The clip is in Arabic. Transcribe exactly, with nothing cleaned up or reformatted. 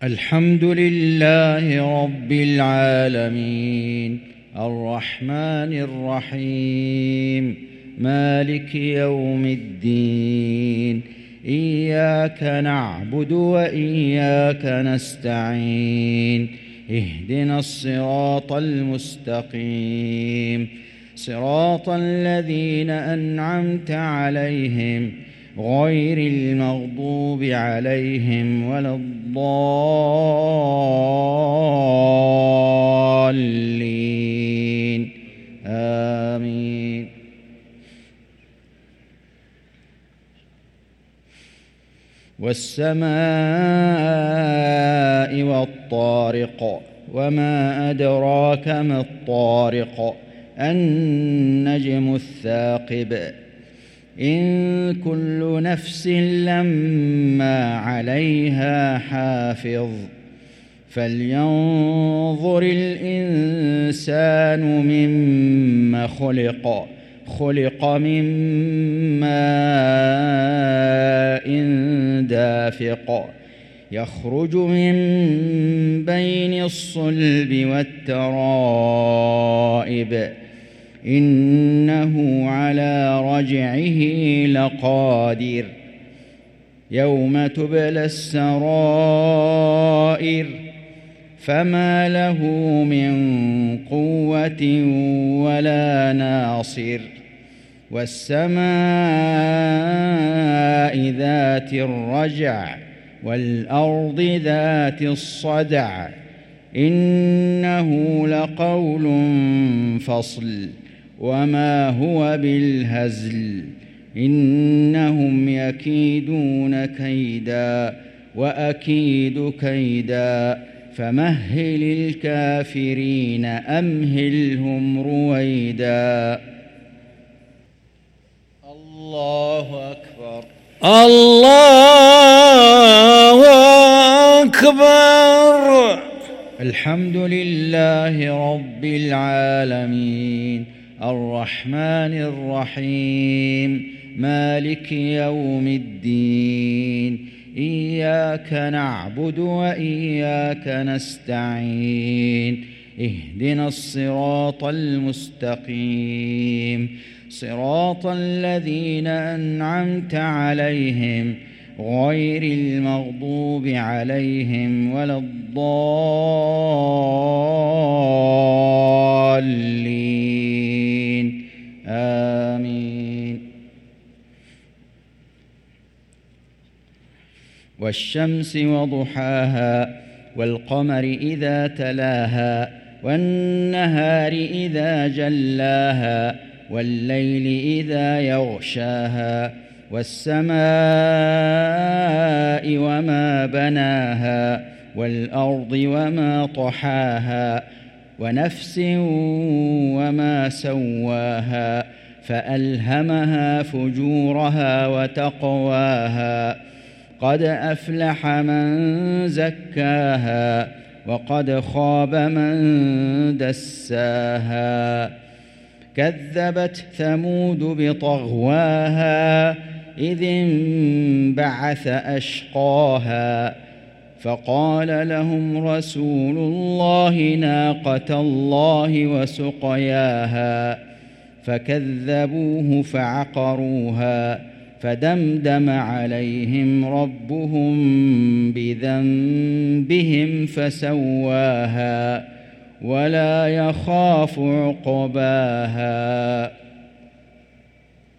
الحمد لله رب العالمين الرحمن الرحيم مالك يوم الدين إياك نعبد وإياك نستعين اهدنا الصراط المستقيم صراط الذين أنعمت عليهم غير المغضوب عليهم ولا الضالين آمين. والسماء والطارق وما أدراك ما الطارق النجم الثاقب إن كل نفس لما عليها حافظ فلينظر الإنسان مما خلق خلق من ماء دافق يخرج من بين الصلب والترائب إنه على رجعه لقادر يوم تبلى السرائر فما له من قوة ولا ناصر والسماء ذات الرجع والأرض ذات الصدع إنه لقول فصل وما هو بالهزل إنهم يكيدون كيدا وأكيد كيدا فمهل الكافرين أمهلهم رويدا. الله أكبر الله أكبر. الحمد لله رب العالمين الرحمن الرحيم مالك يوم الدين إياك نعبد وإياك نستعين اهدنا الصراط المستقيم صراط الذين أنعمت عليهم غير المغضوب عليهم ولا الضالين آمين. والشمس وضحاها والقمر إذا تلاها والنهار إذا جلاها والليل إذا يغشاها والسماء وما بناها والأرض وما طحاها ونفس وما سواها فألهمها فجورها وتقواها قد أفلح من زكاها وقد خاب من دساها كذبت ثمود بطغواها إذ انبعث أشقاها فقال لهم رسول الله ناقة الله وسقياها فكذبوه فعقروها فدمدم عليهم ربهم بذنبهم فسواها ولا يخاف عقباها.